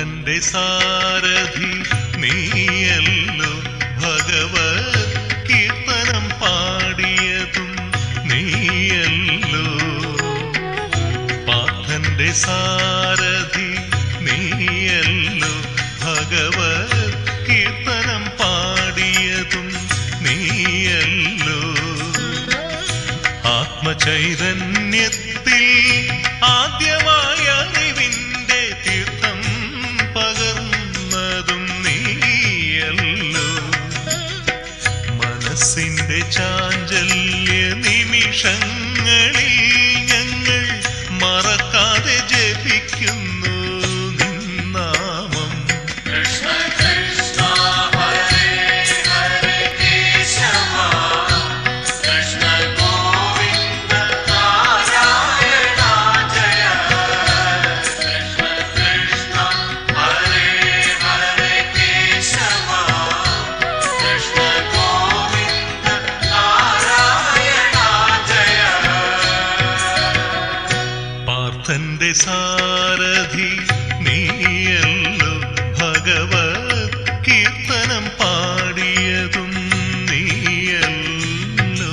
പാർത്ഥന്റെ സാരഥി നീയല്ലോ, ഭഗവത് കീർത്തനം പാടിയതും നീയല്ലോ. പാർത്ഥന്റെ സാരഥി നീയല്ലോ, ഭഗവത് കീർത്തനം പാടിയതും നീയല്ലോ. ആത്മചൈതന്യത്തിൽ ആദ്യമായ അറിവിന്റെ തീർത്ഥം പകർന്നതും നീയല്ലോ. മനസ്സിന്റെ ചാഞ്ചല്യ നിമിഷങ്ങളിൽ ഞങ്ങൾ മറക്കാതെ ജപിക്കുന്നു നിന്നാമം. കൃഷ്ണ കൃഷ്ണ ഹരേ ഹരേ കേശവ കൃഷ്ണ ഗോവിന്ദ നാരായണ ജയ. കൃഷ്ണ കൃഷ്ണ ഹരേ ഹരേ കേശവ കൃഷ്ണ ഗോവിന്ദ നാരായണ ജയ. പാർത്ഥന്റെ സാരഥി നീയല്ലോ, ഭഗവത് കീർത്തനം പാടിയതും നീയല്ലോ.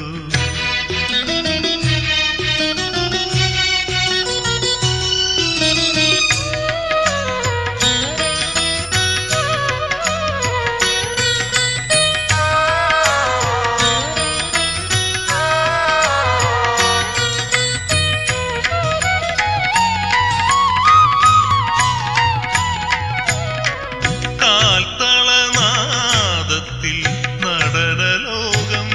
കാൽത്തളനാദത്തിൽ നടനലോകം,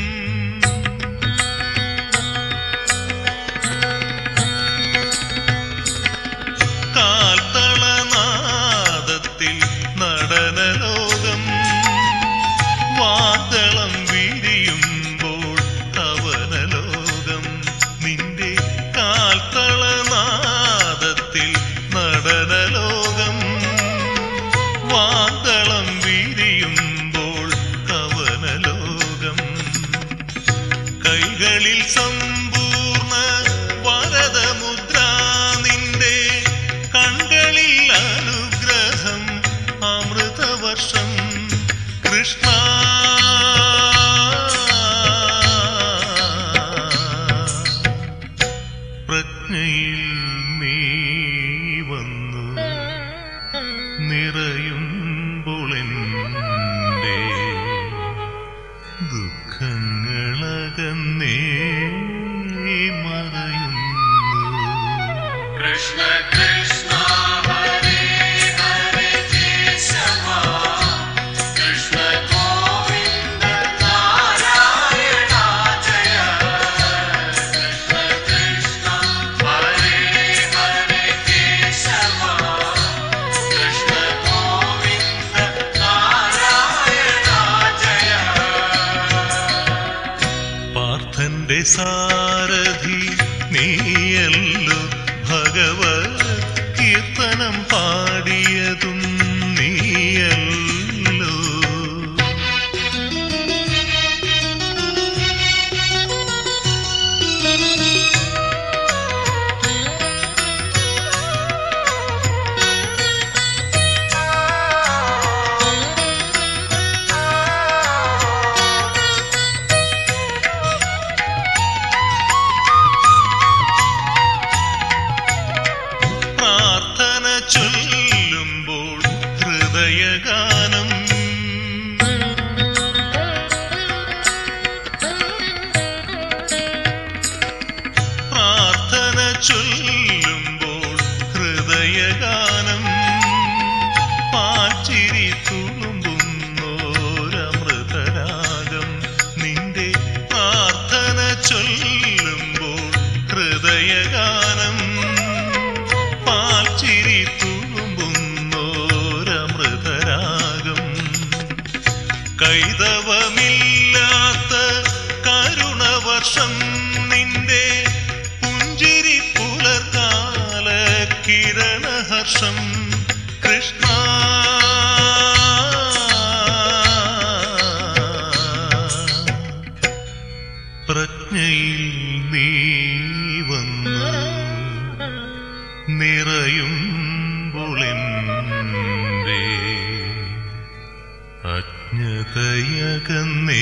കാൽത്തളനാദത്തിൽ നടനലോകം. വാതളം വിരിയുമ്പോൾ കവനലോകം. നിന്റെ കാൽത്തളനാദത്തിൽ നടനലോകം. വാതളം വിരിയുമ്പോൾ കവനലോകം. കൈകളിൽ സമ്പൂർണ്ണ വരദമുദ്ര, നിന്റെ കൺകളിൽ അനുഗ്രഹം അമൃതവർഷം. കൃഷ്ണ പ്രജ്ഞയിൽ നീ വന്നു നിറയുമ്പോളെൻ്റെ ദുഃഖങ്ങളകന്നേ മറയുന്നു. കൃഷ്ണ കൃഷ്ണ ഹരേ ഹരേ കേശവ കൃഷ്ണ ഗോവിന്ദ നാരായണ ജയ. കൃഷ്ണ കൃഷ്ണ ഹരേ ഹരേ കേശവ കൃഷ്ണ ഗോവിന്ദ നാരായണ ജയ. പാർത്ഥന്റെ സാരഥി നീയല്ലോ, ഭഗവത് കീർത്തനം പാടിയതും നീയല്ലോ. പ്രാർത്ഥന ചൊല്ലുമ്പോൾ ഹൃദയഗാനം, പ്രാർത്ഥന ചൊല്ലുമ്പോൾ ഹൃദയഗാനം. പാച്ചിരി തുളുമ്പുന്നോരമൃതരാഗം. നിന്റെ പ്രാർത്ഥന ചൊല്ലുമ്പോൾ ഹൃദയഗാനം. പാച്ചിരി തുളുമ്പുന്നോരമൃതരാഗം. കൈതവമില്ലാത്ത കരുണവർഷം, നിന്റെ പുഞ്ചിരി പുലർക്കാല കിരണഹർഷം. കൃഷ്ണ പ്രജ്ഞയിൽ നീ വന്നു നിറയുമ്പോളെൻ ഹൃദയകന്നേ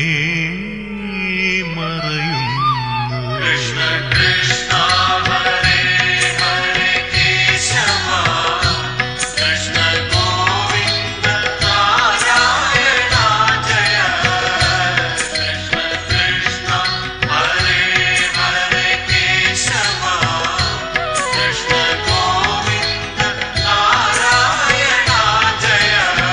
മറയുന്നു. കൃഷ്ണ കൃഷ്ണ ഹരേ ഹരേ കേശവ കൃഷ്ണ ഗോവിന്ദ നാരായണ ജയ. കൃഷ്ണ കൃഷ്ണ ഹരേ ഹരേ കേശവ കൃഷ്ണ ഗോവിന്ദ നാരായണ ജയ.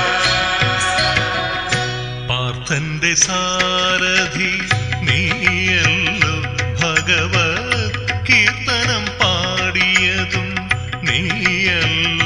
പാർത്ഥന്റെ സാരഥി നീയല്ലോ, ഭഗവത് കീർത്തനം പാടിയതും നീയല്ലോ.